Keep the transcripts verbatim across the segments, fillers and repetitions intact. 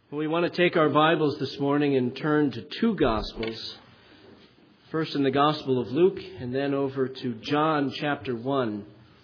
We want to take our Bibles this morning and turn to two Gospels. First in the Gospel of Luke and then over to John chapter one.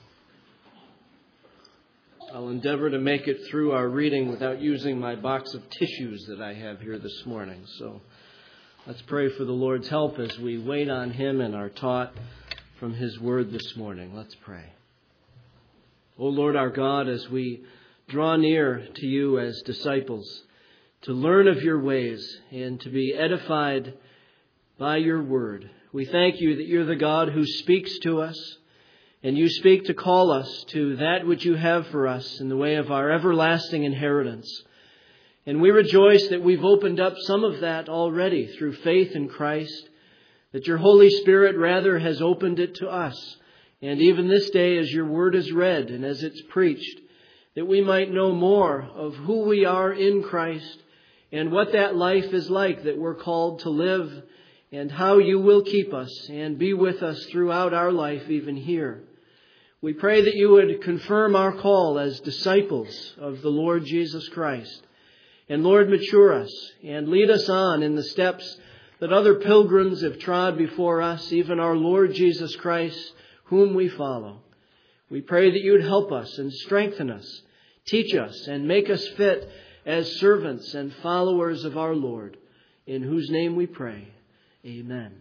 I'll endeavor to make it through our reading without using my box of tissues that I have here this morning. So let's pray for the Lord's help as we wait on Him and are taught from His Word this morning. Let's pray. O Lord our God, as we draw near to You as disciples, to learn of Your ways and to be edified by Your word, we thank You that You're the God who speaks to us, and You speak to call us to that which You have for us in the way of our everlasting inheritance. And we rejoice that we've opened up some of that already through faith in Christ, that Your Holy Spirit rather has opened it to us. And even this day, as Your word is read and as it's preached, that we might know more of who we are in Christ and what that life is like that we're called to live, and how You will keep us and be with us throughout our life even here. We pray that You would confirm our call as disciples of the Lord Jesus Christ. And Lord, mature us and lead us on in the steps that other pilgrims have trod before us, even our Lord Jesus Christ, whom we follow. We pray that You would help us and strengthen us, teach us and make us fit as servants and followers of our Lord, in whose name we pray. Amen.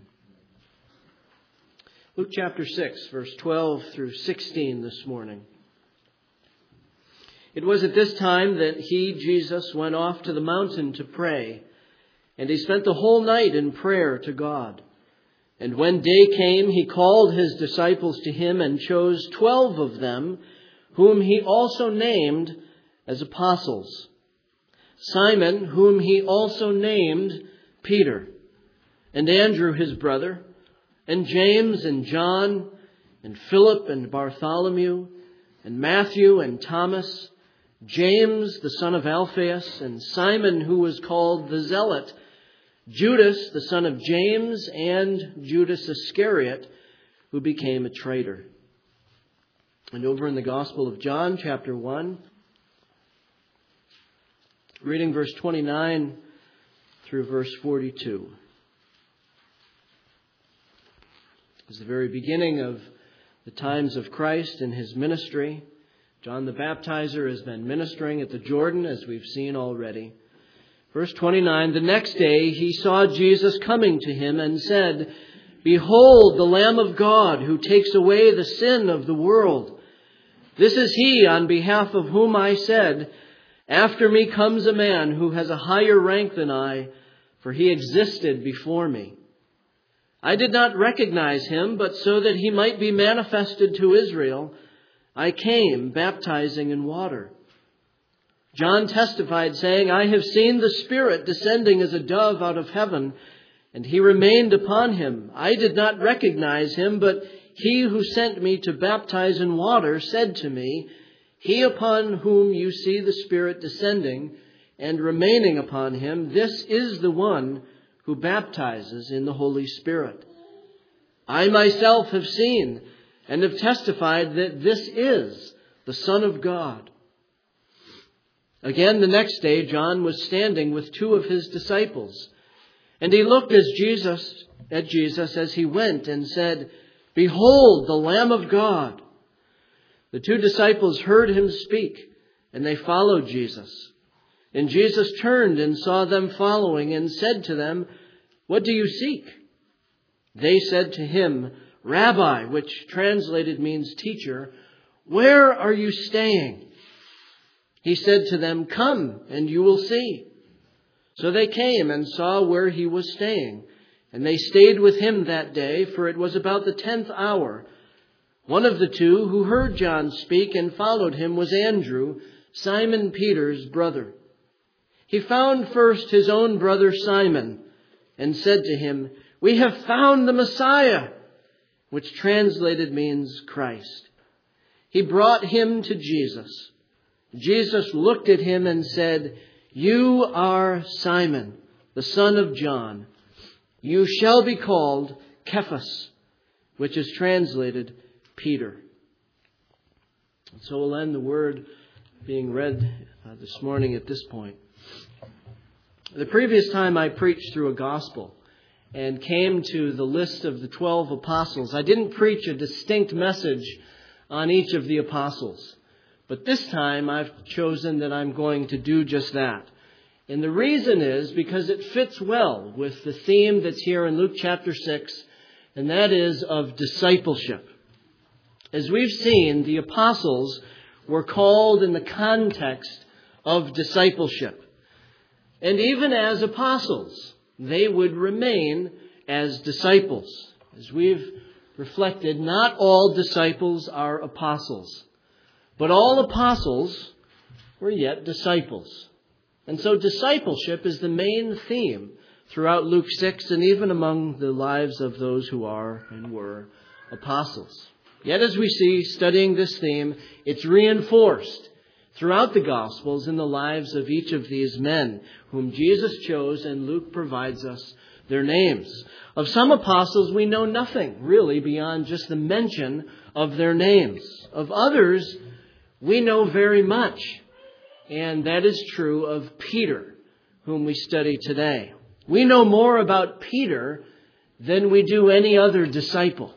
Luke chapter six, verse twelve through sixteen this morning. It was at this time that He, Jesus, went off to the mountain to pray, and He spent the whole night in prayer to God. And when day came, He called His disciples to Him and chose twelve of them, whom He also named as apostles. Simon, whom He also named Peter, and Andrew his brother, and James and John, and Philip and Bartholomew, and Matthew and Thomas, James the son of Alphaeus, and Simon who was called the Zealot, Judas the son of James, and Judas Iscariot, who became a traitor. And over in the Gospel of John, chapter one, reading verse twenty-nine through verse forty-two. It's the very beginning of the times of Christ and His ministry. John the Baptizer has been ministering at the Jordan, as we've seen already. Verse twenty-nine, the next day He saw Jesus coming to Him and said, "Behold, the Lamb of God who takes away the sin of the world. This is He on behalf of whom I said, after me comes a man who has a higher rank than I, for He existed before me. I did not recognize Him, but so that He might be manifested to Israel, I came baptizing in water." John testified, saying, "I have seen the Spirit descending as a dove out of heaven, and He remained upon Him. I did not recognize Him, but He who sent me to baptize in water said to me, 'He upon whom you see the Spirit descending and remaining upon Him, this is the one who baptizes in the Holy Spirit.' I myself have seen and have testified that this is the Son of God." Again, the next day, John was standing with two of his disciples, and he looked as Jesus, at Jesus as he went and said, "Behold, the Lamb of God." The two disciples heard him speak, and they followed Jesus. And Jesus turned and saw them following and said to them, "What do you seek?" They said to Him, "Rabbi," which translated means teacher, "where are you staying?" He said to them, "Come, and you will see." So they came and saw where He was staying, and they stayed with Him that day, for it was about the tenth hour. One of the two who heard John speak and followed Him was Andrew, Simon Peter's brother. He found first his own brother Simon and said to him, "We have found the Messiah," which translated means Christ. He brought him to Jesus. Jesus looked at him and said, "You are Simon, the son of John. You shall be called Cephas," which is translated Peter. And so we'll end the word being read uh, this morning at this point. The previous time I preached through a gospel and came to the list of the twelve apostles, I didn't preach a distinct message on each of the apostles. But this time I've chosen that I'm going to do just that. And the reason is because it fits well with the theme that's here in Luke chapter six, and that is of discipleship. As we've seen, the apostles were called in the context of discipleship. And even as apostles, they would remain as disciples. As we've reflected, not all disciples are apostles, but all apostles were yet disciples. And so discipleship is the main theme throughout Luke six and even among the lives of those who are and were apostles. Yet as we see, studying this theme, it's reinforced throughout the Gospels in the lives of each of these men whom Jesus chose, and Luke provides us their names. Of some apostles, we know nothing really beyond just the mention of their names. Of others, we know very much, and that is true of Peter, whom we study today. We know more about Peter than we do any other disciple.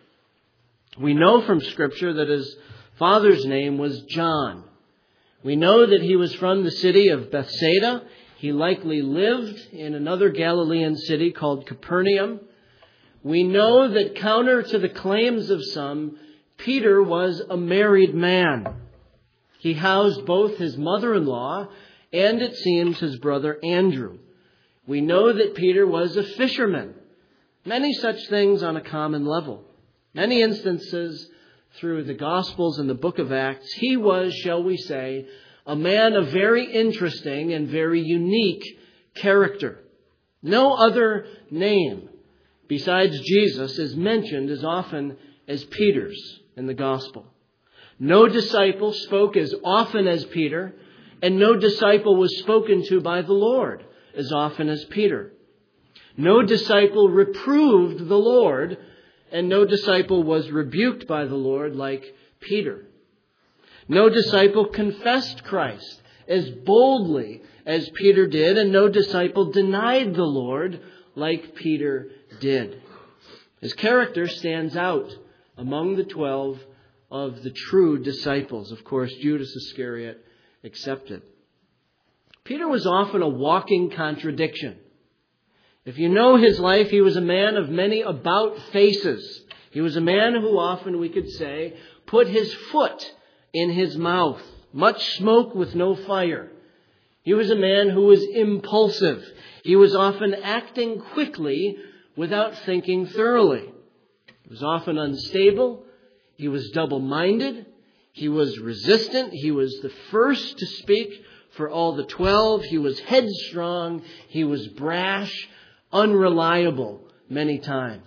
We know from Scripture that his father's name was John. We know that he was from the city of Bethsaida. He likely lived in another Galilean city called Capernaum. We know that counter to the claims of some, Peter was a married man. He housed both his mother-in-law and, it seems, his brother Andrew. We know that Peter was a fisherman. Many such things on a common level. Many instances through the Gospels and the book of Acts, he was, shall we say, a man of very interesting and very unique character. No other name besides Jesus is mentioned as often as Peter's in the Gospel. No disciple spoke as often as Peter, and no disciple was spoken to by the Lord as often as Peter. No disciple reproved the Lord, and no disciple was rebuked by the Lord like Peter. No disciple confessed Christ as boldly as Peter did, and no disciple denied the Lord like Peter did. His character stands out among the twelve of the true disciples. Of course, Judas Iscariot accepted. Peter was often a walking contradiction. If you know his life, he was a man of many about faces. He was a man who often, we could say, put his foot in his mouth. Much smoke with no fire. He was a man who was impulsive. He was often acting quickly without thinking thoroughly. He was often unstable. He was double-minded. He was resistant. He was the first to speak for all the twelve. He was headstrong. He was brash, unreliable many times.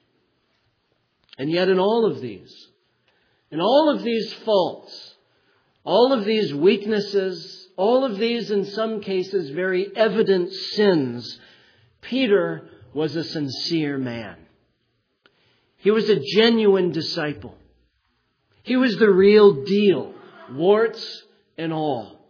And yet in all of these, in all of these faults, all of these weaknesses, all of these in some cases very evident sins, Peter was a sincere man. He was a genuine disciple. He was the real deal, warts and all.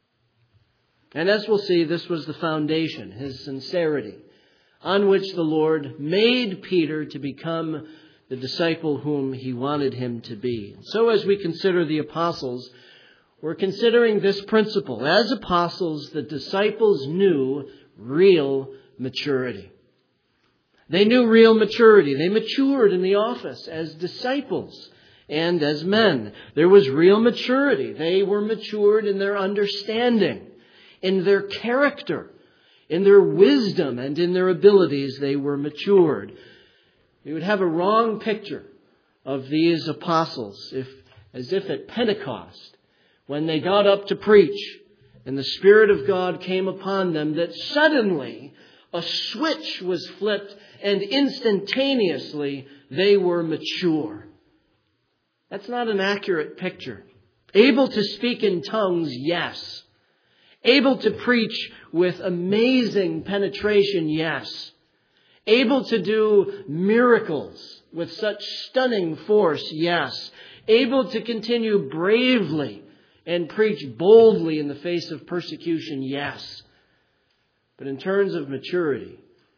And as we'll see, this was the foundation, his sincerity, on which the Lord made Peter to become the disciple whom he wanted him to be. So as we consider the apostles, we're considering this principle. As apostles, the disciples knew real maturity. They knew real maturity. They matured in the office as disciples and as men. There was real maturity. They were matured in their understanding, in their character, in their wisdom, and in their abilities. They were matured. We would have a wrong picture of these apostles if, as if at Pentecost, when they got up to preach and the Spirit of God came upon them, that suddenly a switch was flipped and instantaneously they were mature. That's not an accurate picture. Able to speak in tongues, yes. Able to preach with amazing penetration, yes. Able to do miracles with such stunning force, yes. Able to continue bravely and preach boldly in the face of persecution, yes. But in terms of maturity,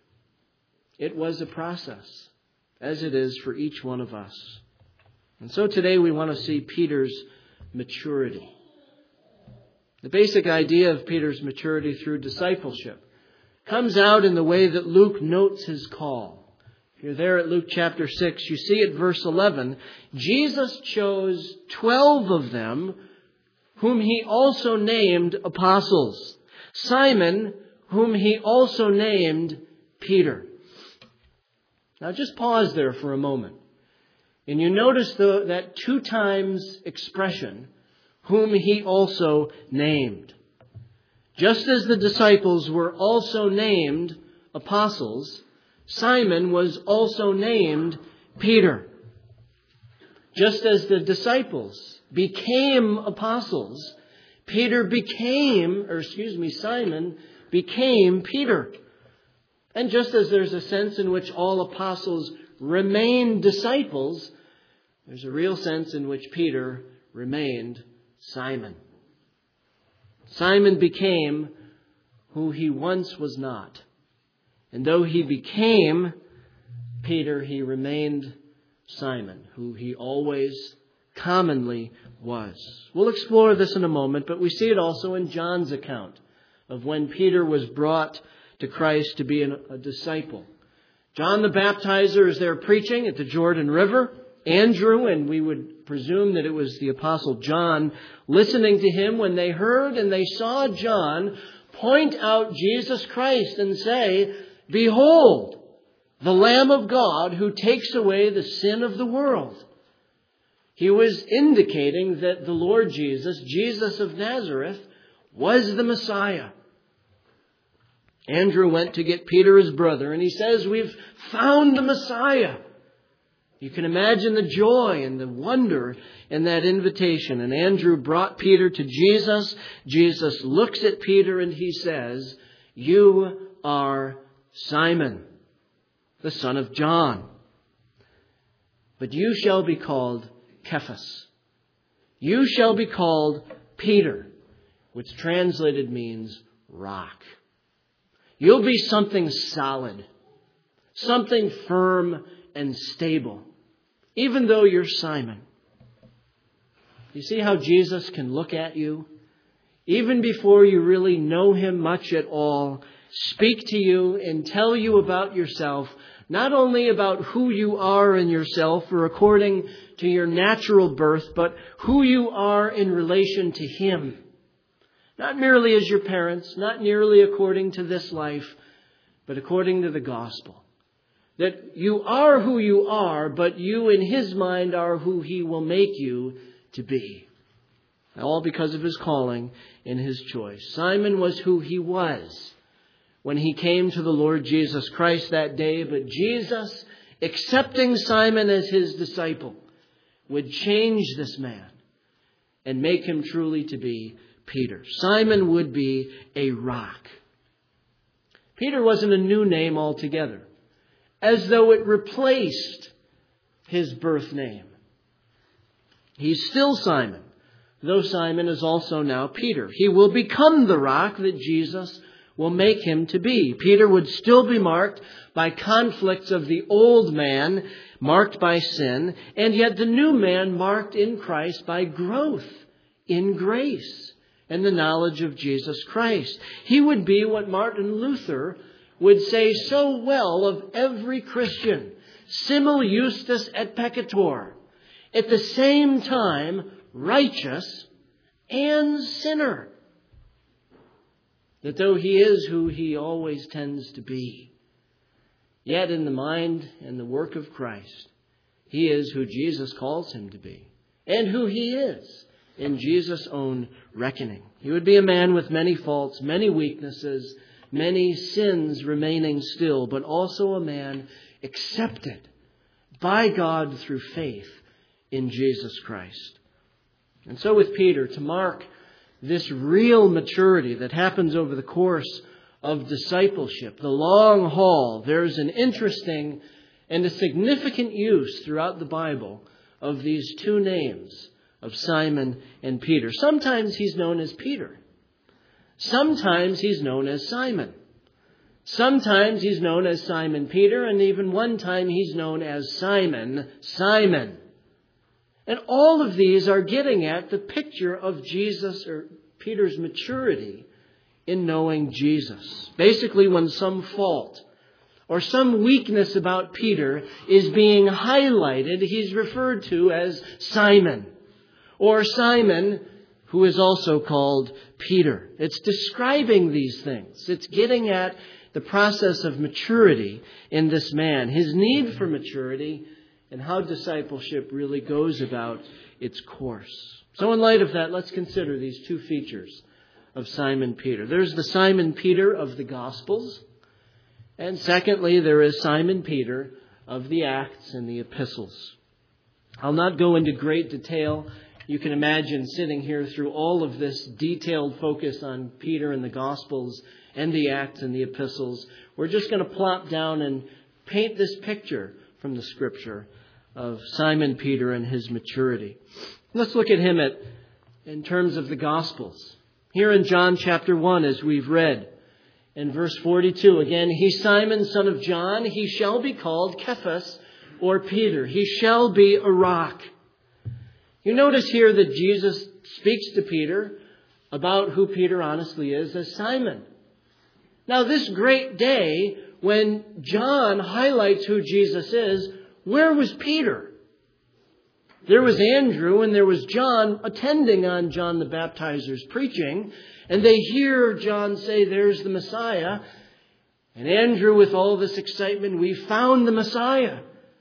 it was a process, as it is for each one of us. And so today we want to see Peter's maturity. The basic idea of Peter's maturity through discipleship comes out in the way that Luke notes his call. If you're there at Luke chapter six, you see at verse eleven, Jesus chose twelve of them, whom he also named apostles. Simon, whom he also named Peter. Now just pause there for a moment. And you notice the, that two times expression, whom he also named. Just as the disciples were also named apostles, Simon was also named Peter. Just as the disciples became apostles, Peter became, or excuse me, Simon became Peter. And just as there's a sense in which all apostles remained disciples, there's a real sense in which Peter remained Simon. Simon became who he once was not. And though he became Peter, he remained Simon, who he always commonly was. We'll explore this in a moment, but we see it also in John's account of when Peter was brought to Christ to be a disciple. John the Baptizer is there preaching at the Jordan River. Andrew, and we would presume that it was the Apostle John, listening to him when they heard and they saw John point out Jesus Christ and say, "Behold, the Lamb of God who takes away the sin of the world." He was indicating that the Lord Jesus, Jesus of Nazareth, was the Messiah. Andrew went to get Peter, his brother, and he says, "We've found the Messiah." You can imagine the joy and the wonder in that invitation. And Andrew brought Peter to Jesus. Jesus looks at Peter and he says, "You are Simon, the son of John. But you shall be called Cephas. You shall be called Peter," which translated means rock. You'll be something solid, something firm and stable, even though you're Simon. You see how Jesus can look at you, even before you really know him much at all, speak to you and tell you about yourself, not only about who you are in yourself or according to your natural birth, but who you are in relation to him. Not merely as your parents, not merely according to this life, but according to the gospel. That you are who you are, but you in his mind are who he will make you to be. All because of his calling and his choice. Simon was who he was when he came to the Lord Jesus Christ that day, but Jesus, accepting Simon as his disciple, would change this man and make him truly to be Peter. Simon would be a rock. Peter wasn't a new name altogether, as though it replaced his birth name. He's still Simon, though Simon is also now Peter. He will become the rock that Jesus will make him to be. Peter would still be marked by conflicts of the old man, marked by sin, and yet the new man marked in Christ by growth in grace and the knowledge of Jesus Christ. He would be what Martin Luther would say so well of every Christian: simul justus et peccator, at the same time righteous and sinner. That though he is who he always tends to be, yet in the mind and the work of Christ, he is who Jesus calls him to be, and who he is in Jesus' own reckoning. He would be a man with many faults, many weaknesses, many sins remaining still, but also a man accepted by God through faith in Jesus Christ. And so with Peter, to mark this real maturity that happens over the course of discipleship, the long haul, there's an interesting and a significant use throughout the Bible of these two names of Simon and Peter. Sometimes he's known as Peter. Sometimes he's known as Simon. Sometimes he's known as Simon Peter, and even one time he's known as Simon, Simon. And all of these are getting at the picture of Jesus or Peter's maturity in knowing Jesus. Basically, when some fault or some weakness about Peter is being highlighted, he's referred to as Simon, or Simon, who is also called Peter. It's describing these things. It's getting at the process of maturity in this man, his need for maturity, and how discipleship really goes about its course. So in light of that, let's consider these two features of Simon Peter. There's the Simon Peter of the Gospels, and secondly, there is Simon Peter of the Acts and the Epistles. I'll not go into great detail. You can imagine sitting here through all of this detailed focus on Peter and the Gospels and the Acts and the Epistles. We're just going to plop down and paint this picture from the Scripture of Simon Peter and his maturity. Let's look at him at, in terms of the Gospels. Here in John chapter one, as we've read, in verse forty-two, again, he, Simon, son of John, he shall be called Cephas, or Peter. He shall be a rock. You notice here that Jesus speaks to Peter about who Peter honestly is as Simon. Now, this great day, when John highlights who Jesus is, where was Peter? There was Andrew and there was John attending on John the Baptizer's preaching, and they hear John say, "There's the Messiah." And Andrew, with all this excitement, "We found the Messiah."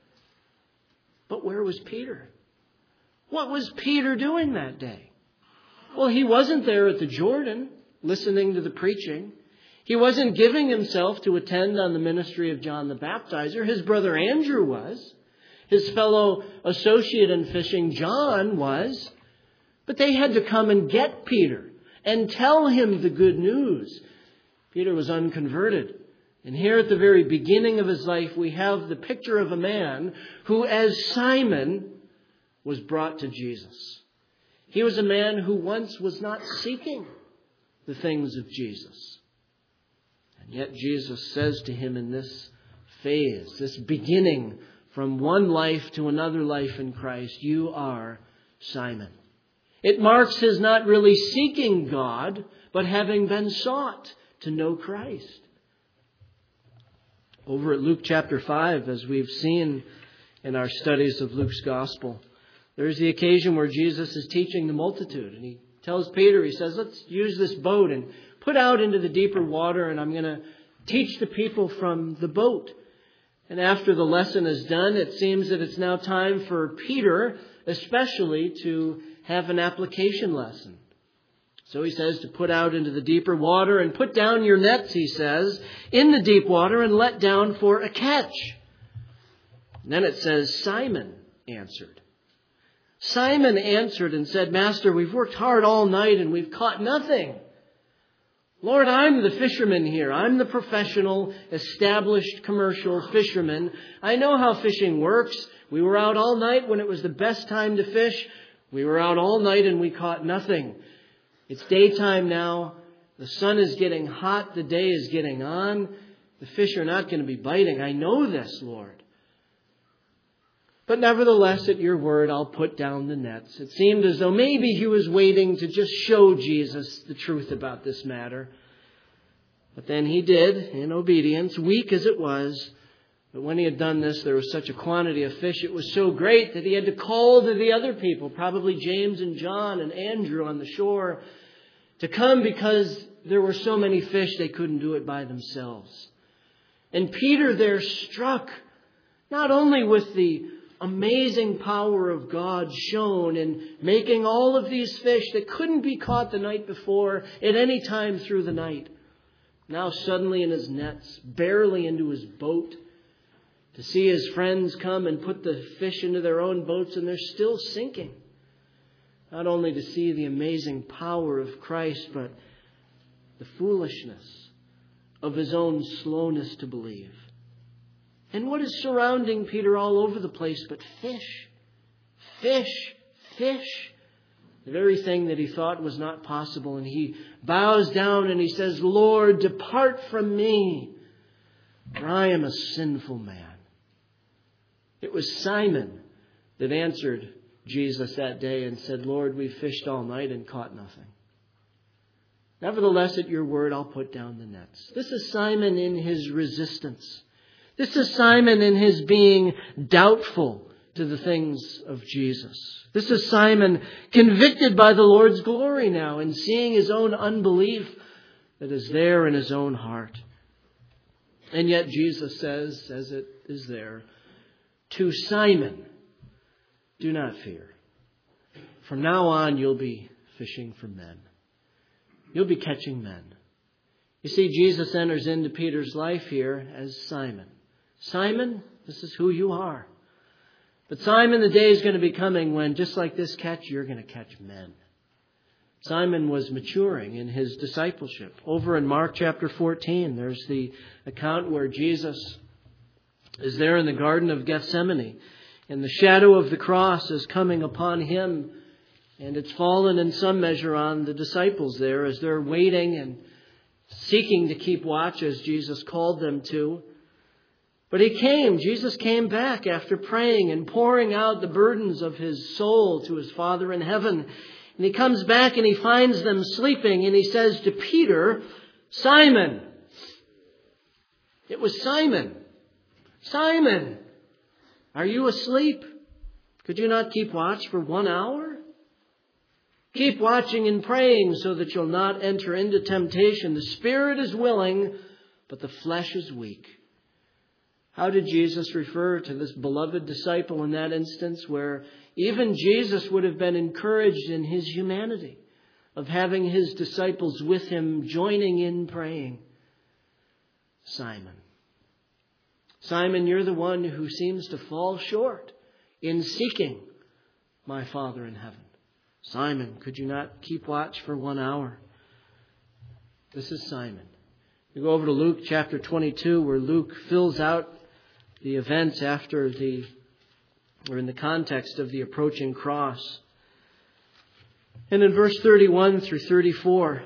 But where was Peter? What was Peter doing that day? Well, he wasn't there at the Jordan listening to the preaching. He wasn't giving himself to attend on the ministry of John the Baptizer. His brother Andrew was. His fellow associate in fishing, John, was. But they had to come and get Peter and tell him the good news. Peter was unconverted. And here at the very beginning of his life, we have the picture of a man who, as Simon, was brought to Jesus. He was a man who once was not seeking the things of Jesus. And yet Jesus says to him in this phase, this beginning from one life to another life in Christ, "You are Simon." It marks his not really seeking God, but having been sought to know Christ. Over at Luke chapter five, as we've seen in our studies of Luke's Gospel, there's the occasion where Jesus is teaching the multitude. And he tells Peter, he says, "Let's use this boat and put out into the deeper water, and I'm going to teach the people from the boat." And after the lesson is done, it seems that it's now time for Peter especially to have an application lesson. So he says to put out into the deeper water and put down your nets, he says, in the deep water and let down for a catch. And then it says, Simon answered. Simon answered and said, "Master, we've worked hard all night and we've caught nothing." "Lord, I'm the fisherman here. I'm the professional, established commercial fisherman. I know how fishing works. We were out all night when it was the best time to fish. We were out all night and we caught nothing. It's daytime now. The sun is getting hot. The day is getting on. The fish are not going to be biting. I know this, Lord. But nevertheless, at your word, I'll put down the nets." It seemed as though maybe he was waiting to just show Jesus the truth about this matter. But then he did, in obedience, weak as it was. But when he had done this, there was such a quantity of fish, it was so great that he had to call to the other people, probably James and John and Andrew on the shore, to come because there were so many fish they couldn't do it by themselves. And Peter there struck, not only with the amazing power of God shown in making all of these fish that couldn't be caught the night before at any time through the night, now suddenly in his nets, barely into his boat, to see his friends come and put the fish into their own boats and they're still sinking. Not only to see the amazing power of Christ, but the foolishness of his own slowness to believe. And what is surrounding Peter all over the place but fish? Fish, fish. The very thing that he thought was not possible. And he bows down and he says, "Lord, depart from me. for I am a sinful man." It was Simon that answered Jesus that day and said, "Lord, we fished all night and caught nothing. Nevertheless, at your word, I'll put down the nets." This is Simon in his resistance. This is Simon in his being doubtful to the things of Jesus. This is Simon convicted by the Lord's glory now and seeing his own unbelief that is there in his own heart. And yet Jesus says, as it is there, to Simon, "Do not fear. From now on, you'll be fishing for men. You'll be catching men." You see, Jesus enters into Peter's life here as Simon. Simon, this is who you are. But Simon, the day is going to be coming when, just like this catch, you're going to catch men. Simon was maturing in his discipleship. Over in Mark chapter fourteen, there's the account where Jesus is there in the Garden of Gethsemane, and the shadow of the cross is coming upon him, and it's fallen in some measure on the disciples there as they're waiting and seeking to keep watch as Jesus called them to. But he came, Jesus came back after praying and pouring out the burdens of his soul to his Father in heaven. And he comes back and he finds them sleeping and he says to Peter, "Simon." It was Simon. "Simon, are you asleep? Could you not keep watch for one hour? Keep watching and praying so that you'll not enter into temptation. The spirit is willing, but the flesh is weak." How did Jesus refer to this beloved disciple in that instance where even Jesus would have been encouraged in his humanity of having his disciples with him joining in praying? Simon. Simon, you're the one who seems to fall short in seeking my Father in heaven. Simon, could you not keep watch for one hour? This is Simon. You go over to Luke chapter twenty-two where Luke fills out the events after the, or in the context of the approaching cross. And in verse thirty-one through thirty-four,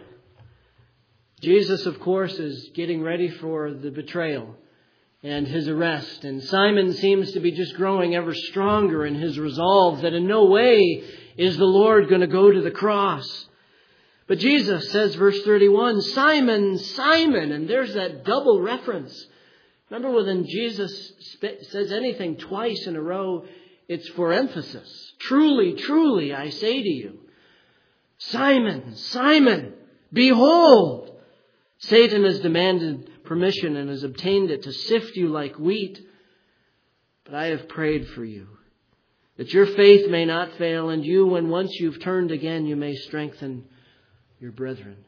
Jesus, of course, is getting ready for the betrayal and his arrest. And Simon seems to be just growing ever stronger in his resolve that in no way is the Lord going to go to the cross. But Jesus says, verse thirty-one, "Simon, Simon," and there's that double reference. Remember when Jesus says anything twice in a row, it's for emphasis. "Truly, truly, I say to you, Simon, Simon, behold, Satan has demanded permission and has obtained it to sift you like wheat. But I have prayed for you, that your faith may not fail, and you, when once you've turned again, you may strengthen your brethren."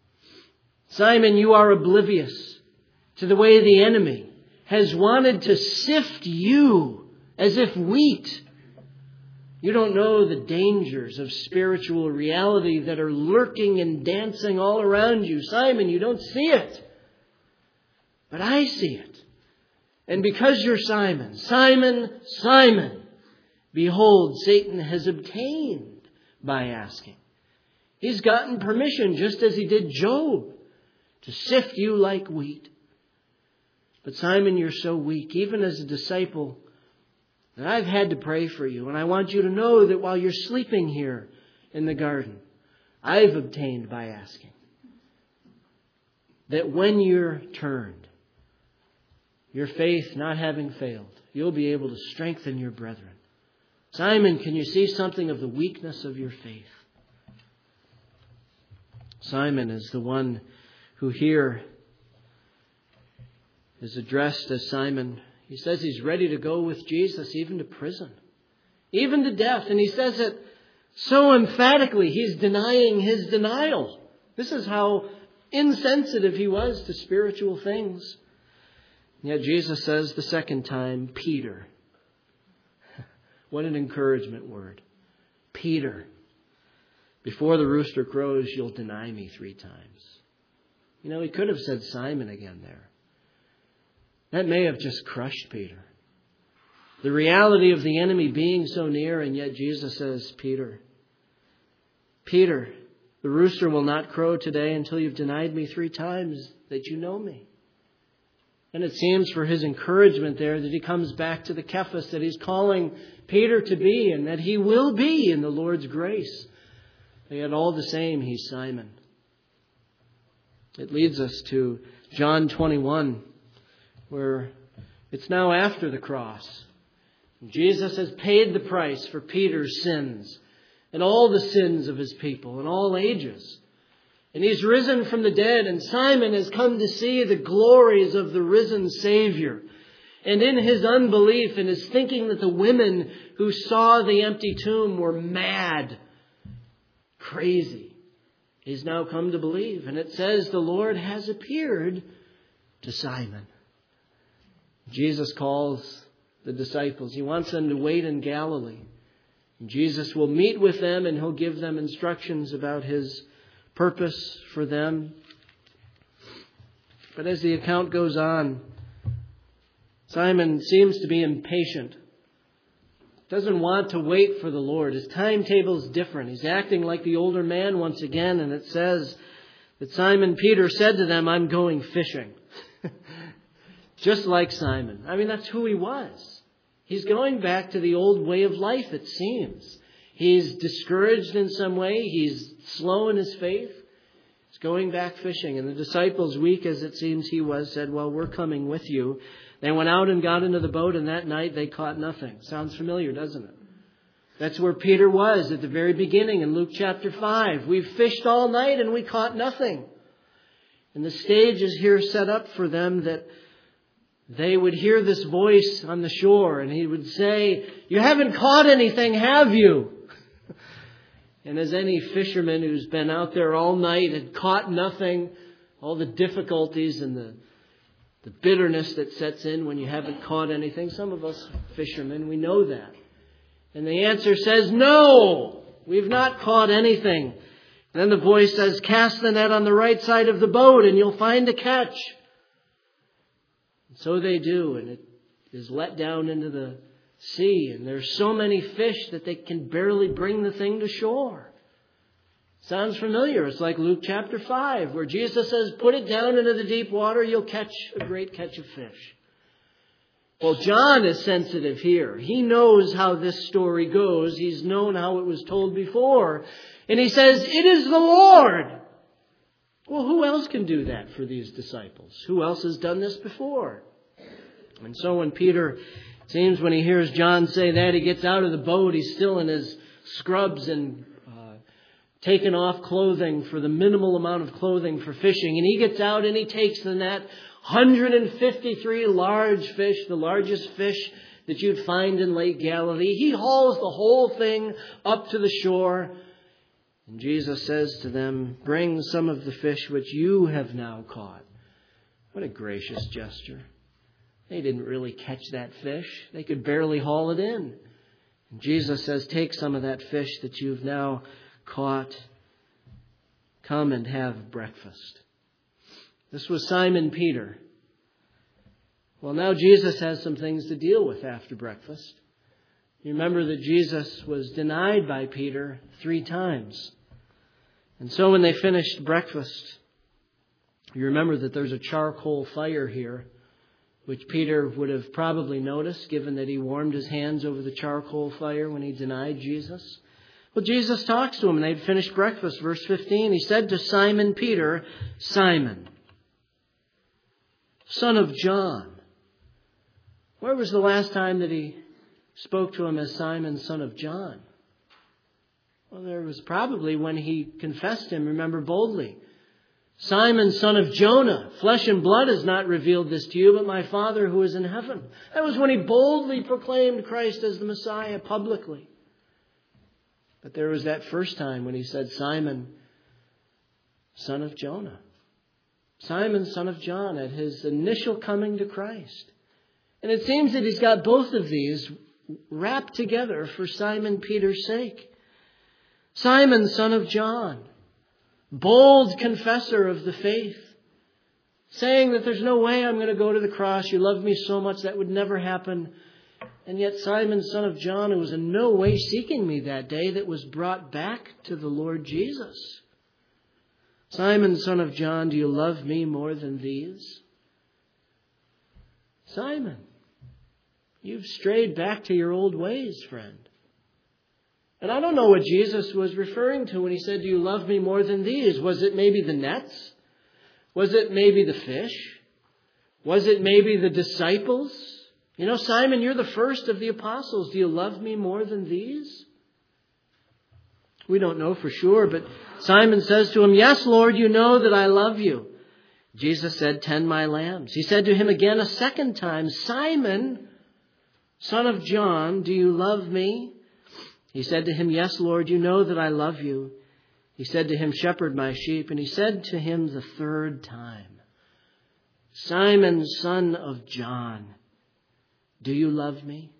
Simon, you are oblivious to the way the enemy has wanted to sift you as if wheat. You don't know the dangers of spiritual reality that are lurking and dancing all around you. Simon, you don't see it. But I see it. And because you're Simon, Simon, Simon, behold, Satan has obtained by asking. He's gotten permission, just as he did Job, to sift you like wheat. But Simon, you're so weak, even as a disciple, that I've had to pray for you. And I want you to know that while you're sleeping here in the garden, I've obtained by asking. That when you're turned, your faith not having failed, you'll be able to strengthen your brethren. Simon, can you see something of the weakness of your faith? Simon is the one who here is addressed as Simon. He says he's ready to go with Jesus even to prison, even to death. And he says it so emphatically, he's denying his denial. This is how insensitive he was to spiritual things. Yet Jesus says the second time, Peter. What an encouragement word. Peter, before the rooster crows, you'll deny me three times. You know, he could have said Simon again there. That may have just crushed Peter. The reality of the enemy being so near, and yet Jesus says, Peter, Peter, the rooster will not crow today until you've denied me three times that you know me. And it seems for his encouragement there that he comes back to the Cephas that he's calling Peter to be and that he will be in the Lord's grace. Yet all the same, he's Simon. It leads us to John twenty-one, where it's now after the cross. Jesus has paid the price for Peter's sins and all the sins of his people in all ages. And he's risen from the dead, and Simon has come to see the glories of the risen Savior. And in his unbelief and his thinking that the women who saw the empty tomb were mad, crazy, he's now come to believe. And it says the Lord has appeared to Simon. Jesus calls the disciples. He wants them to wait in Galilee. And Jesus will meet with them and he'll give them instructions about his purpose for them. But as the account goes on, Simon seems to be impatient. Doesn't want to wait for the Lord. His timetable is different. He's acting like the older man once again. And it says that Simon Peter said to them, "I'm going fishing." Just like Simon. I mean, that's who he was. He's going back to the old way of life, it seems. He's discouraged in some way. He's slow in his faith. He's going back fishing. And the disciples, weak as it seems he was, said, "Well, we're coming with you." They went out and got into the boat, and that night they caught nothing. Sounds familiar, doesn't it? That's where Peter was at the very beginning in Luke chapter five. We fished all night and we caught nothing. And the stage is here set up for them that they would hear this voice on the shore, and he would say, "You haven't caught anything, have you?" And as any fisherman who's been out there all night and caught nothing, all the difficulties and the, the bitterness that sets in when you haven't caught anything, some of us fishermen, we know that. And the answer says, "No, we've not caught anything." And then the voice says, "Cast the net on the right side of the boat and you'll find a catch." So they do, and it is let down into the sea. And there's so many fish that they can barely bring the thing to shore. Sounds familiar. It's like Luke chapter five, where Jesus says, "Put it down into the deep water, you'll catch a great catch of fish." Well, John is sensitive here. He knows how this story goes. He's known how it was told before. And he says, "It is the Lord." Well, who else can do that for these disciples? Who else has done this before? And so when Peter, it seems when he hears John say that, he gets out of the boat. He's still in his scrubs and uh, taken off clothing for the minimal amount of clothing for fishing. And he gets out and he takes the net, one hundred fifty-three large fish, the largest fish that you'd find in Lake Galilee. He hauls the whole thing up to the shore. And Jesus says to them, "Bring some of the fish which you have now caught." What a gracious gesture. They didn't really catch that fish. They could barely haul it in. And Jesus says, "Take some of that fish that you've now caught. Come and have breakfast." This was Simon Peter. Well, now Jesus has some things to deal with after breakfast. You remember that Jesus was denied by Peter three times. And so when they finished breakfast, you remember that there's a charcoal fire here, which Peter would have probably noticed, given that he warmed his hands over the charcoal fire when he denied Jesus. Well, Jesus talks to him, and they'd finished breakfast. Verse fifteen, he said to Simon Peter, "Simon, son of John." Where was the last time that he spoke to him as Simon, son of John? Well, there was probably when he confessed him, remember, boldly. "Simon, son of Jonah, flesh and blood has not revealed this to you, but my Father who is in heaven." That was when he boldly proclaimed Christ as the Messiah publicly. But there was that first time when he said, "Simon, son of Jonah." Simon, son of John, at his initial coming to Christ. And it seems that he's got both of these wrapped together for Simon Peter's sake. Simon, son of John, bold confessor of the faith, saying that there's no way I'm going to go to the cross. You love me so much that would never happen. And yet Simon, son of John, who was in no way seeking me that day, that was brought back to the Lord Jesus. Simon, son of John, do you love me more than these? Simon, you've strayed back to your old ways, friend. And I don't know what Jesus was referring to when he said, do you love me more than these? Was it maybe the nets? Was it maybe the fish? Was it maybe the disciples? You know, Simon, you're the first of the apostles. Do you love me more than these? We don't know for sure, but Simon says to him, yes, Lord, you know that I love you. Jesus said, tend my lambs. He said to him again a second time, Simon, son of John, do you love me? He said to him, yes, Lord, you know that I love you. He said to him, shepherd my sheep. And he said to him the third time, Simon, son of John, do you love me?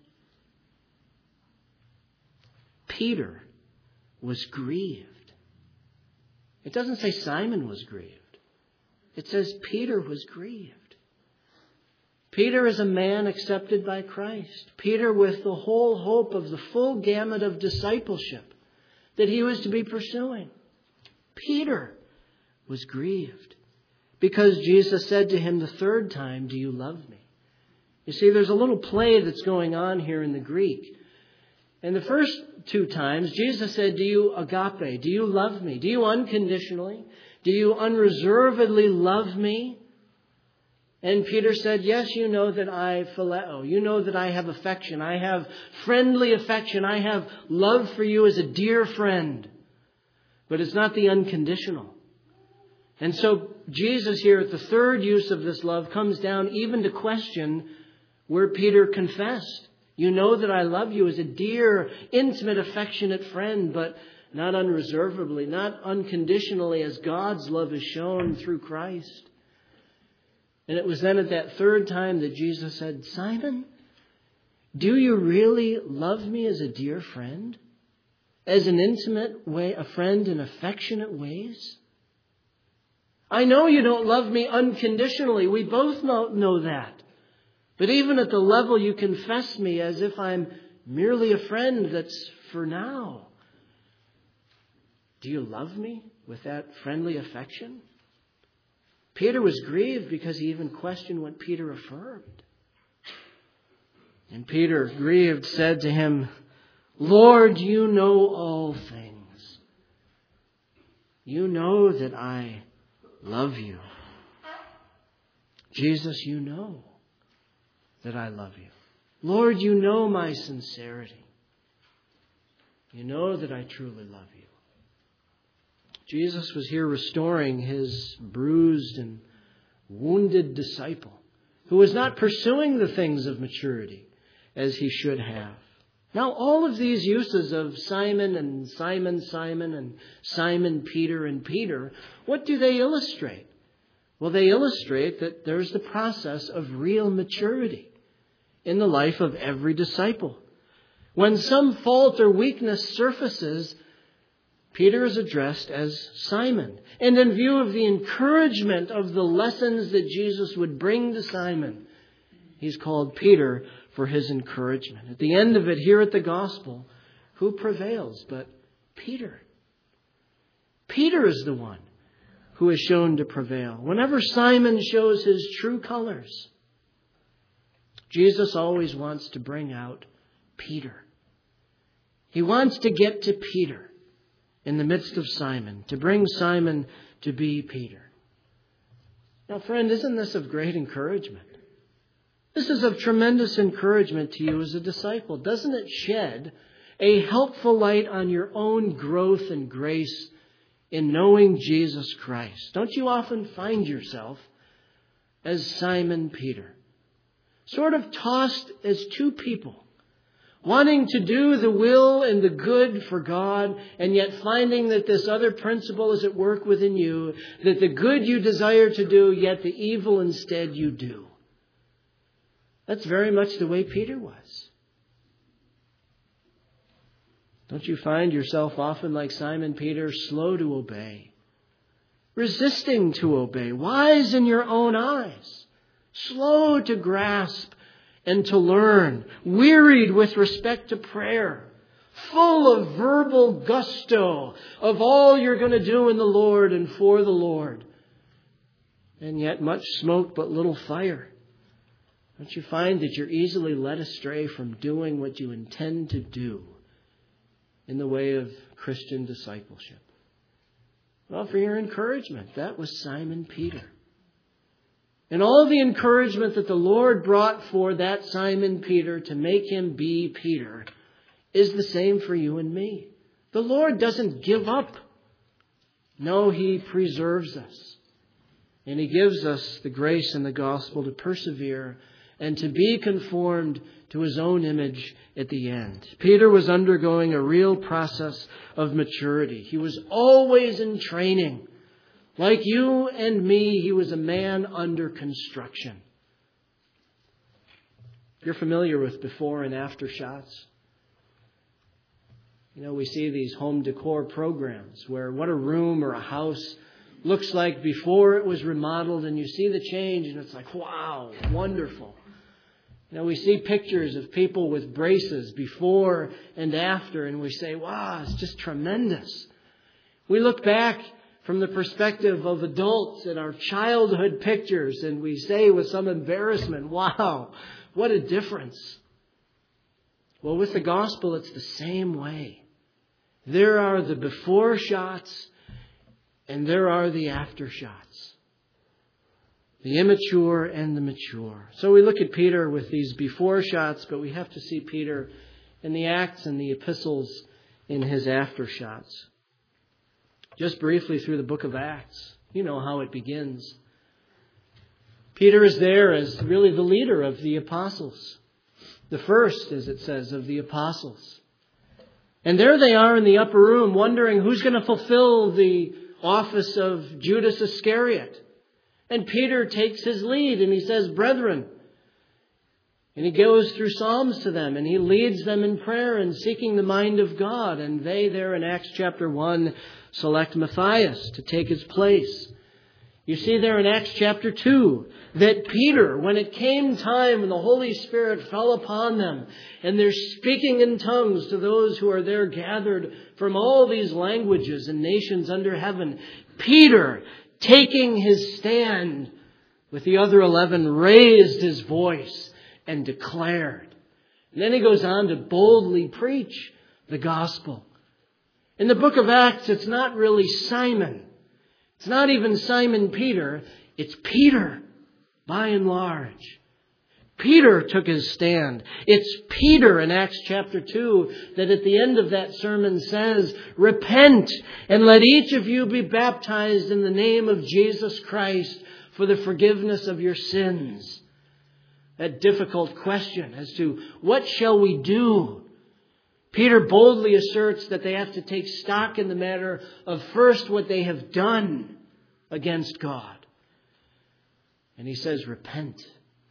Peter was grieved. It doesn't say Simon was grieved. It says Peter was grieved. Peter is a man accepted by Christ. Peter with the whole hope of the full gamut of discipleship that he was to be pursuing. Peter was grieved because Jesus said to him the third time, do you love me? You see, there's a little play that's going on here in the Greek. And the first two times, Jesus said, do you agape? Do you love me? Do you unconditionally? Do you unreservedly love me? And Peter said, yes, you know that I phileo. You know that I have affection. I have friendly affection. I have love for you as a dear friend. But it's not the unconditional. And so Jesus here at the third use of this love comes down even to question where Peter confessed. You know that I love you as a dear, intimate, affectionate friend, but not unreservedly, not unconditionally as God's love is shown through Christ. And it was then at that third time that Jesus said, Simon, do you really love me as a dear friend? As an intimate way, a friend in affectionate ways? I know you don't love me unconditionally. We both know, know that. But even at the level you confess me as if I'm merely a friend that's for now. Do you love me with that friendly affection? Peter was grieved because he even questioned what Peter affirmed. And Peter, grieved, said to him, Lord, you know all things. You know that I love you. Jesus, you know that I love you. Lord, you know my sincerity. You know that I truly love you. Jesus was here restoring his bruised and wounded disciple who was not pursuing the things of maturity as he should have. Now, all of these uses of Simon and Simon, Simon and Simon, Peter and Peter, what do they illustrate? Well, they illustrate that there's the process of real maturity in the life of every disciple. When some fault or weakness surfaces, Peter is addressed as Simon. And in view of the encouragement of the lessons that Jesus would bring to Simon, he's called Peter for his encouragement. At the end of it, here at the gospel, who prevails but Peter? Peter is the one who is shown to prevail. Whenever Simon shows his true colors, Jesus always wants to bring out Peter. He wants to get to Peter in the midst of Simon, to bring Simon to be Peter. Now, friend, isn't this of great encouragement? This is of tremendous encouragement to you as a disciple. Doesn't it shed a helpful light on your own growth and grace in knowing Jesus Christ? Don't you often find yourself as Simon Peter, sort of tossed as two people, wanting to do the will and the good for God, and yet finding that this other principle is at work within you, that the good you desire to do, yet the evil instead you do. That's very much the way Peter was. Don't you find yourself often like Simon Peter, slow to obey, resisting to obey, wise in your own eyes, slow to grasp and to learn, wearied with respect to prayer, full of verbal gusto of all you're going to do in the Lord and for the Lord, and yet much smoke but little fire, Don't you find that you're easily led astray from doing what you intend to do in the way of Christian discipleship? Well, for your encouragement, that was Simon Peter. And all the encouragement that the Lord brought for that Simon Peter to make him be Peter is the same for you and me. The Lord doesn't give up. No, He preserves us. And He gives us the grace in the gospel to persevere and to be conformed to His own image at the end. Peter was undergoing a real process of maturity. He was always in training. Like you and me, he was a man under construction. You're familiar with before and after shots. You know, we see these home decor programs where what a room or a house looks like before it was remodeled, and you see the change and it's like, wow, wonderful. You know, we see pictures of people with braces before and after, and we say, wow, it's just tremendous. We look back from the perspective of adults in our childhood pictures, and we say with some embarrassment, wow, what a difference. Well, with the gospel, it's the same way. There are the before shots and there are the after shots. The immature and the mature. So we look at Peter with these before shots, but we have to see Peter in the Acts and the epistles in his after shots. Just briefly through the book of Acts, you know how it begins. Peter is there as really the leader of the apostles. The first, as it says, of the apostles. And there they are in the upper room wondering who's going to fulfill the office of Judas Iscariot. And Peter takes his lead and he says, brethren. And he goes through Psalms to them and he leads them in prayer and seeking the mind of God. And they there in Acts chapter one select Matthias to take his place. You see there in Acts chapter two that Peter, when it came time and the Holy Spirit fell upon them and they're speaking in tongues to those who are there gathered from all these languages and nations under heaven, Peter, taking his stand with the other eleven, raised his voice and declared. And then he goes on to boldly preach the gospel. In the book of Acts, it's not really Simon. It's not even Simon Peter. It's Peter, by and large. Peter took his stand. It's Peter in Acts chapter two that at the end of that sermon says, repent and let each of you be baptized in the name of Jesus Christ for the forgiveness of your sins. That difficult question as to what shall we do? Peter boldly asserts that they have to take stock in the matter of first what they have done against God. And he says, repent.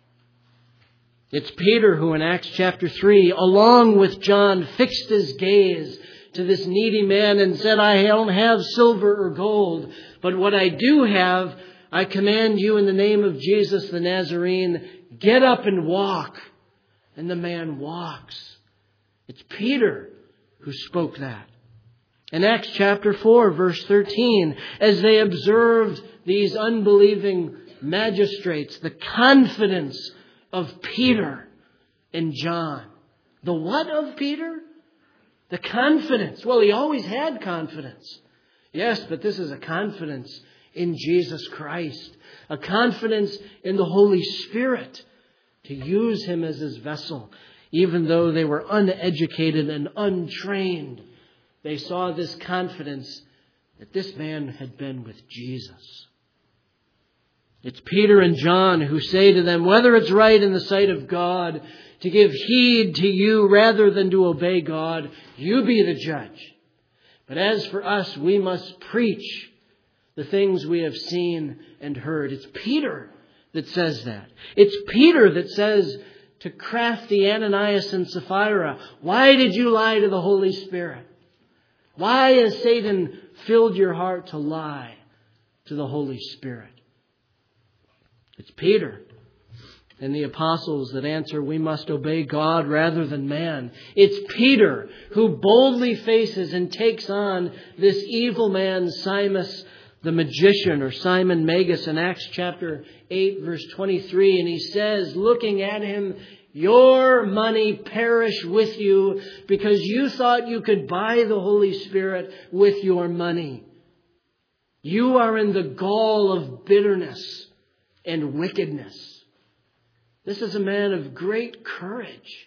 It's Peter who in Acts chapter three, along with John, fixed his gaze to this needy man and said, I don't have silver or gold, but what I do have, I command you in the name of Jesus the Nazarene, get up and walk. And the man walks. It's Peter who spoke that. In Acts chapter four, verse thirteen, as they observed these unbelieving magistrates, the confidence of Peter and John. The what of Peter? The confidence. Well, he always had confidence. Yes, but this is a confidence in Jesus Christ. A confidence in the Holy Spirit to use him as his vessel. Even though they were uneducated and untrained, they saw this confidence that this man had been with Jesus. It's Peter and John who say to them, whether it's right in the sight of God to give heed to you rather than to obey God, you be the judge. But as for us, we must preach the things we have seen and heard. It's Peter that says that. It's Peter that says to crafty Ananias and Sapphira, why did you lie to the Holy Spirit? Why has Satan filled your heart to lie to the Holy Spirit? It's Peter and the apostles that answer, we must obey God rather than man. It's Peter who boldly faces and takes on this evil man, Simus, the magician or Simon Magus in Acts chapter eight, verse twenty-three. And he says, looking at him, your money perish with you because you thought you could buy the Holy Spirit with your money. You are in the gall of bitterness and wickedness. This is a man of great courage.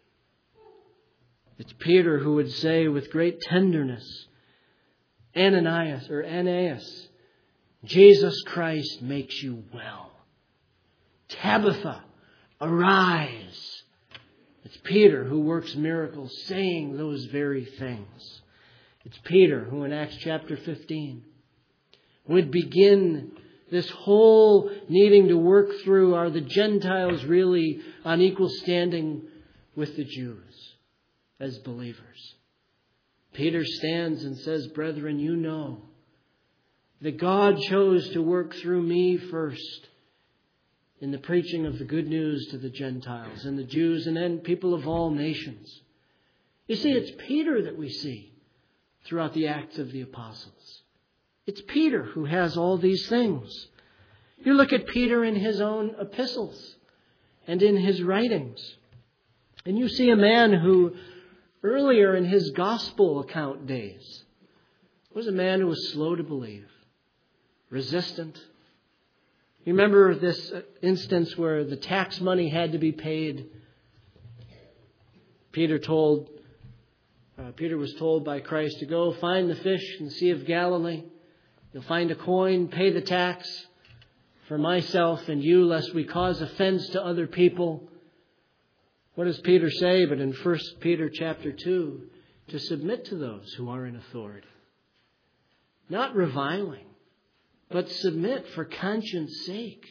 It's Peter who would say with great tenderness, Ananias or Aeneas, Jesus Christ makes you well. Tabitha, arise. It's Peter who works miracles, saying those very things. It's Peter who in Acts chapter fifteen would begin this whole needing to work through, are the Gentiles really on equal standing with the Jews as believers? Peter stands and says, brethren, you know that God chose to work through me first in the preaching of the good news to the Gentiles and the Jews and then people of all nations. You see, it's Peter that we see throughout the Acts of the Apostles. It's Peter who has all these things. You look at Peter in his own epistles and in his writings, and you see a man who earlier in his gospel account days was a man who was slow to believe, resistant. You remember this instance where the tax money had to be paid. Peter told, uh, Peter was told by Christ to go find the fish in the Sea of Galilee. You'll find a coin, pay the tax for myself and you, lest we cause offense to other people. What does Peter say? But in First Peter chapter two, to submit to those who are in authority. Not reviling, but submit for conscience sake.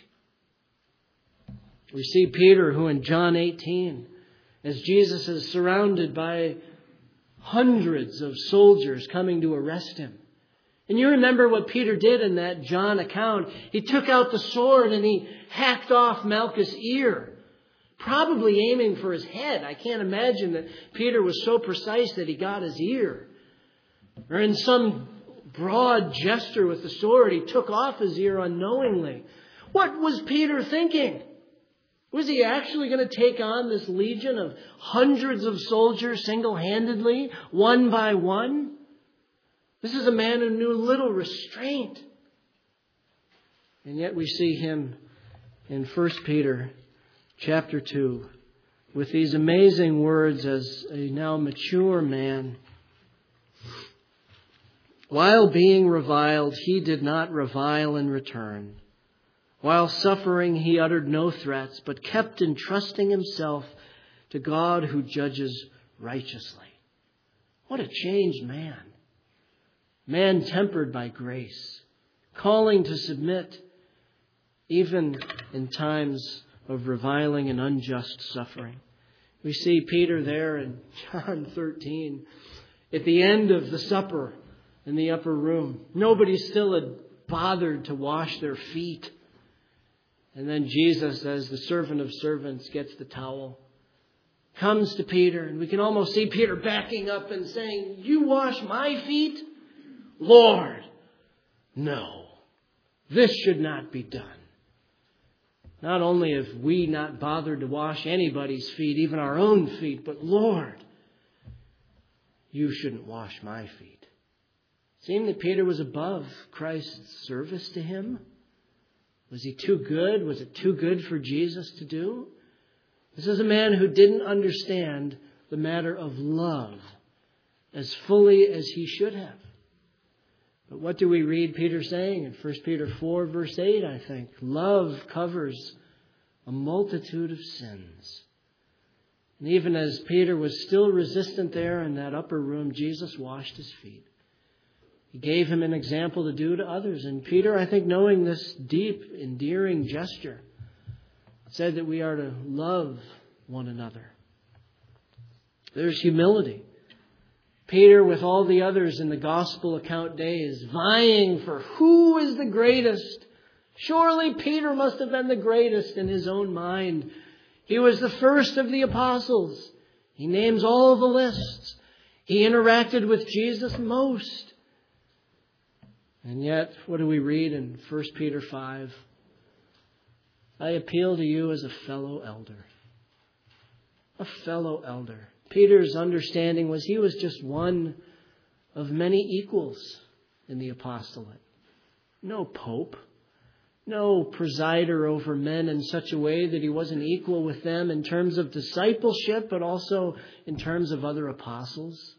We see Peter who in John eighteen, as Jesus is surrounded by hundreds of soldiers coming to arrest him. And you remember what Peter did in that John account. He took out the sword and he hacked off Malchus' ear, probably aiming for his head. I can't imagine that Peter was so precise that he got his ear. Or in some broad gesture with the sword, he took off his ear unknowingly. What was Peter thinking? Was he actually going to take on this legion of hundreds of soldiers single-handedly, one by one? This is a man who knew little restraint. And yet we see him in First Peter chapter two with these amazing words as a now mature man. While being reviled, he did not revile in return. While suffering, he uttered no threats, but kept entrusting himself to God who judges righteously. What a changed man. Man tempered by grace, calling to submit even in times of reviling and unjust suffering. We see Peter there in John thirteen at the end of the supper in the upper room. Nobody still had bothered to wash their feet. And then Jesus, as the servant of servants, gets the towel, comes to Peter, and we can almost see Peter backing up and saying, "You wash my feet? Lord, no, this should not be done." Not only have we not bothered to wash anybody's feet, even our own feet, but Lord, you shouldn't wash my feet. It seemed that Peter was above Christ's service to him. Was he too good? Was it too good for Jesus to do? This is a man who didn't understand the matter of love as fully as he should have. But what do we read Peter saying in First Peter four, verse eight, I think? Love covers a multitude of sins. And even as Peter was still resistant there in that upper room, Jesus washed his feet. He gave him an example to do to others. And Peter, I think, knowing this deep, endearing gesture, said that we are to love one another. There's humility. Peter, with all the others in the gospel account days, vying for who is the greatest. Surely Peter must have been the greatest in his own mind. He was the first of the apostles. He names all the lists. He interacted with Jesus most. And yet, what do we read in First Peter five? I appeal to you as a fellow elder. A fellow elder. Peter's understanding was he was just one of many equals in the apostolate. No pope. No presider over men in such a way that he wasn't equal with them in terms of discipleship, but also in terms of other apostles.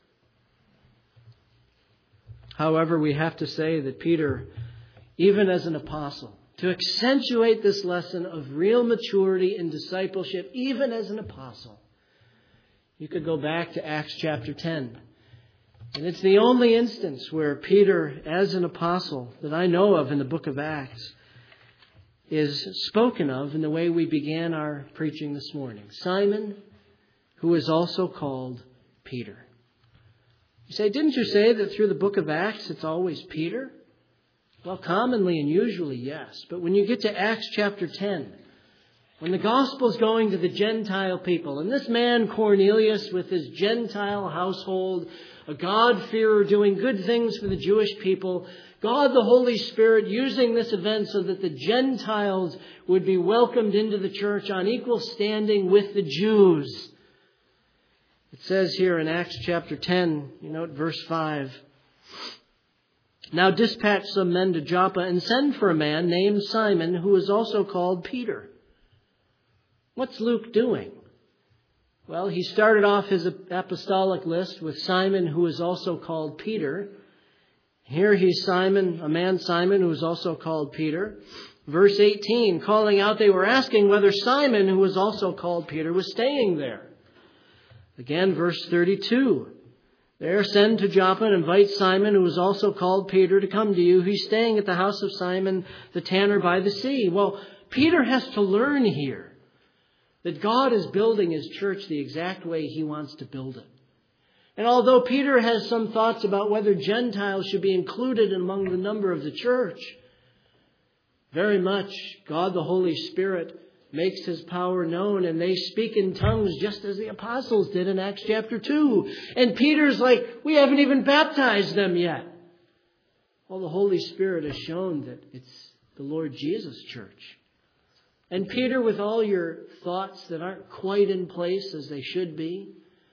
However, we have to say that Peter, even as an apostle, to accentuate this lesson of real maturity in discipleship, even as an apostle, you could go back to Acts chapter ten. And it's the only instance where Peter, as an apostle that I know of in the book of Acts, is spoken of in the way we began our preaching this morning. Simon, who is also called Peter. You say, didn't you say that through the book of Acts it's always Peter? Well, commonly and usually, yes. But when you get to Acts chapter ten, when the gospel's going to the Gentile people, and this man Cornelius with his Gentile household, a God-fearer doing good things for the Jewish people, God the Holy Spirit using this event so that the Gentiles would be welcomed into the church on equal standing with the Jews. It says here in Acts chapter ten, you note verse five, now dispatch some men to Joppa and send for a man named Simon, who is also called Peter. What's Luke doing? Well, he started off his apostolic list with Simon, who is also called Peter. Here he's Simon, a man Simon, who is also called Peter. Verse eighteen, calling out, they were asking whether Simon, who was also called Peter, was staying there. Again, verse thirty-two. There, send to Joppa and invite Simon, who is also called Peter, to come to you. He's staying at the house of Simon the tanner by the sea. Well, Peter has to learn here that God is building his church the exact way he wants to build it. And although Peter has some thoughts about whether Gentiles should be included among the number of the church, very much God the Holy Spirit makes his power known, and they speak in tongues just as the apostles did in Acts chapter two. And Peter's like, we haven't even baptized them yet. Well, the Holy Spirit has shown that it's the Lord Jesus' church. And Peter, with all your thoughts that aren't quite in place as they should be,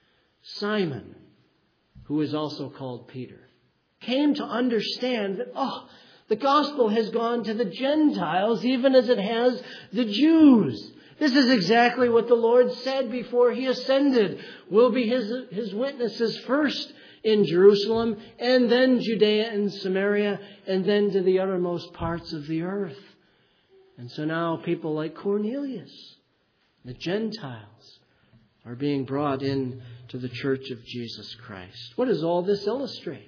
Simon, who is also called Peter, came to understand that, oh, the gospel has gone to the Gentiles even as it has the Jews. This is exactly what the Lord said before he ascended. We'll be his, his witnesses first in Jerusalem, and then Judea and Samaria, and then to the uttermost parts of the earth. And so now people like Cornelius, the Gentiles, are being brought in to the church of Jesus Christ. What does all this illustrate?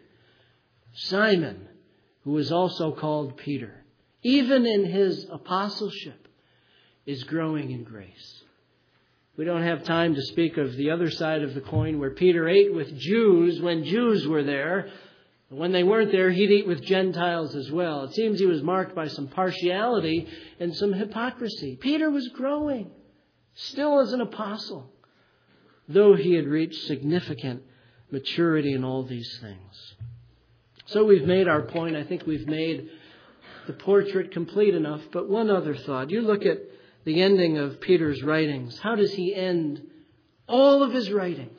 Simon, who is also called Peter, even in his apostleship, is growing in grace. We don't have time to speak of the other side of the coin where Peter ate with Jews when Jews were there. When they weren't there, he'd eat with Gentiles as well. It seems he was marked by some partiality and some hypocrisy. Peter was growing, still as an apostle, though he had reached significant maturity in all these things. So we've made our point. I think we've made the portrait complete enough. But one other thought. You look at the ending of Peter's writings. How does he end all of his writings?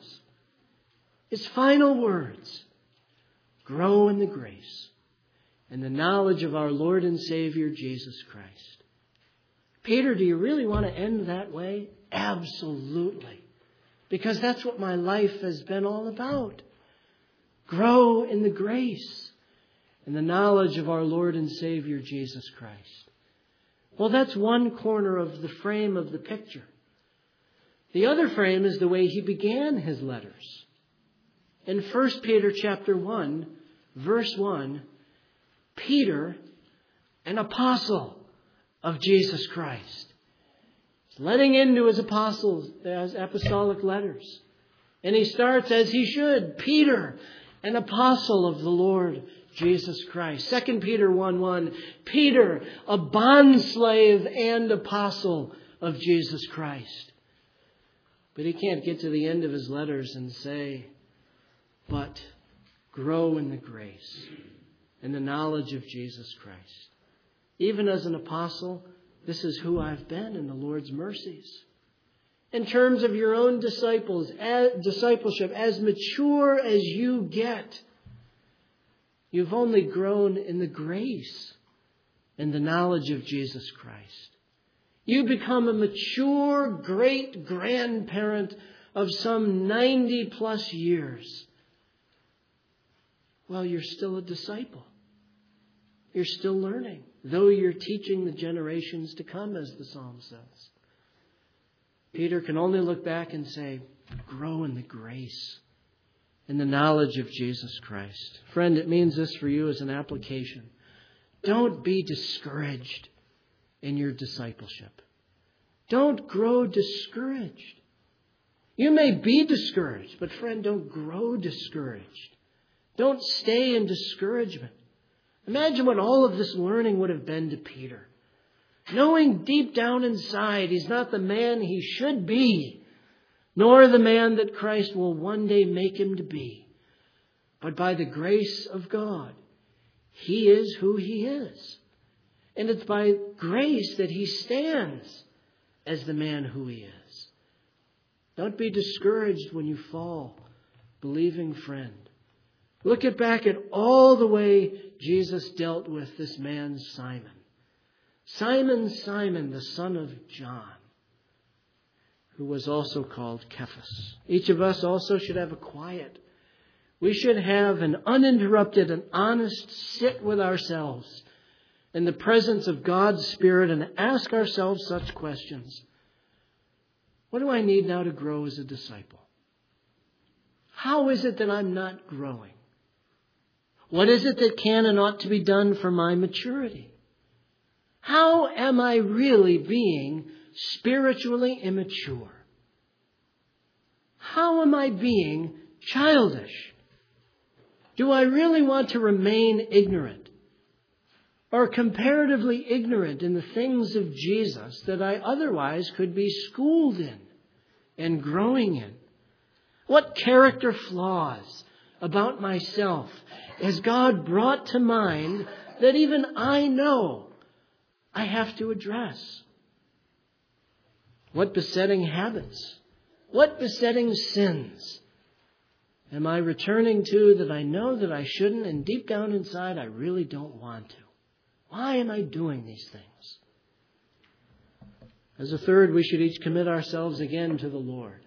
His final words: grow in the grace and the knowledge of our Lord and Savior, Jesus Christ. Peter, do you really want to end that way? Absolutely. Because that's what my life has been all about. Grow in the grace and the knowledge of our Lord and Savior, Jesus Christ. Well, that's one corner of the frame of the picture. The other frame is the way he began his letters. In First Peter chapter one, verse one, Peter, an apostle of Jesus Christ, is letting into his apostles, as apostolic letters. And he starts as he should, Peter, an apostle of the Lord Jesus Christ. Second Peter one one, Peter, a bondslave and apostle of Jesus Christ. But he can't get to the end of his letters and say, but grow in the grace and the knowledge of Jesus Christ. Even as an apostle, this is who I've been in the Lord's mercies. In terms of your own disciples, as, discipleship, as mature as you get, you've only grown in the grace and the knowledge of Jesus Christ. You become a mature great-grandparent of some ninety plus years. Well, you're still a disciple. You're still learning, though you're teaching the generations to come, as the psalm says. Peter can only look back and say, grow in the grace and the knowledge of Jesus Christ. Friend, it means this for you as an application. Don't be discouraged in your discipleship. Don't grow discouraged. You may be discouraged, but friend, don't grow discouraged. Don't stay in discouragement. Imagine what all of this learning would have been to Peter. Knowing deep down inside he's not the man he should be, nor the man that Christ will one day make him to be. But by the grace of God, he is who he is. And it's by grace that he stands as the man who he is. Don't be discouraged when you fall, believing friend. Look at back at all the way Jesus dealt with this man Simon. Simon, Simon, the son of John, who was also called Cephas. Each of us also should have a quiet. We should have an uninterrupted and honest sit with ourselves in the presence of God's Spirit and ask ourselves such questions. What do I need now to grow as a disciple? How is it that I'm not growing? What is it that can and ought to be done for my maturity? How am I really being spiritually immature? How am I being childish? Do I really want to remain ignorant or comparatively ignorant in the things of Jesus that I otherwise could be schooled in and growing in? What character flaws about myself has God brought to mind that even I know I have to address? What besetting habits, what besetting sins am I returning to that I know that I shouldn't, and deep down inside I really don't want to? Why am I doing these things? As a third, we should each commit ourselves again to the Lord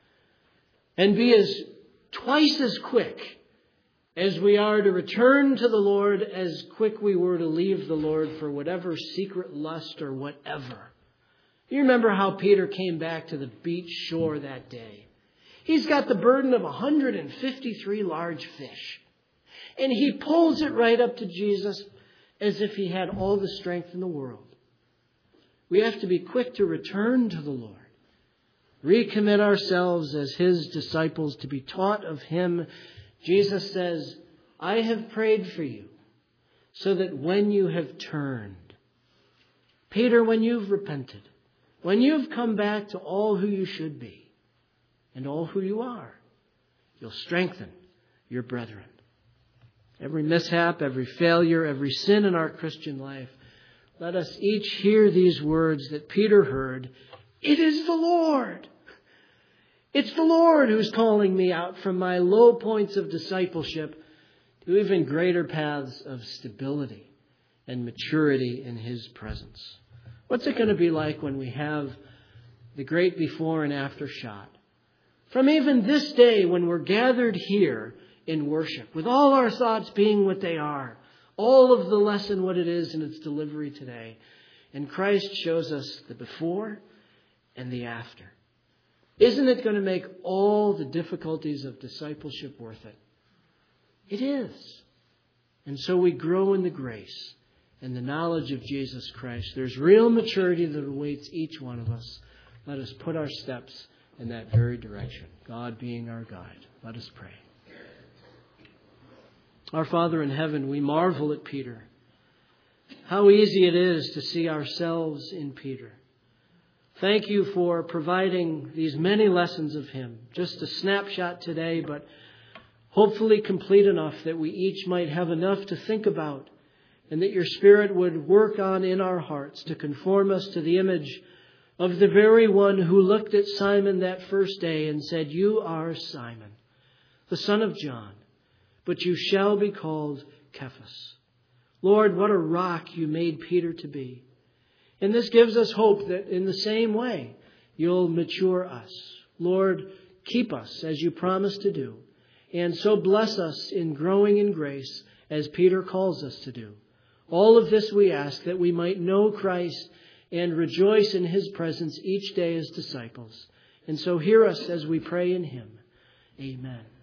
and be as twice as quick as we are to return to the Lord, as quick we were to leave the Lord for whatever secret lust or whatever. You remember how Peter came back to the beach shore that day. He's got the burden of one hundred fifty-three large fish. And he pulls it right up to Jesus as if he had all the strength in the world. We have to be quick to return to the Lord. Recommit ourselves as his disciples to be taught of him. Jesus says, I have prayed for you so that when you have turned, Peter, when you've repented, when you've come back to all who you should be and all who you are, you'll strengthen your brethren. Every mishap, every failure, every sin in our Christian life, let us each hear these words that Peter heard. It is the Lord. It's the Lord who's calling me out from my low points of discipleship to even greater paths of stability and maturity in his presence. What's it going to be like when we have the great before and after shot? From even this day when we're gathered here in worship, with all our thoughts being what they are, all of the lesson what it is in its delivery today. And Christ shows us the before and the after. Isn't it going to make all the difficulties of discipleship worth it? It is. And so we grow in the grace and the knowledge of Jesus Christ. There's real maturity that awaits each one of us. Let us put our steps in that very direction, God being our guide. Let us pray. Our Father in heaven, we marvel at Peter. How easy it is to see ourselves in Peter. Thank you for providing these many lessons of him. Just a snapshot today, but hopefully complete enough that we each might have enough to think about, and that your Spirit would work on in our hearts to conform us to the image of the very one who looked at Simon that first day and said, "You are Simon, the son of John, but you shall be called Cephas." Lord, what a rock you made Peter to be. And this gives us hope that in the same way you'll mature us. Lord, keep us as you promised to do. And so bless us in growing in grace as Peter calls us to do. All of this we ask that we might know Christ and rejoice in his presence each day as disciples. And so hear us as we pray in him. Amen.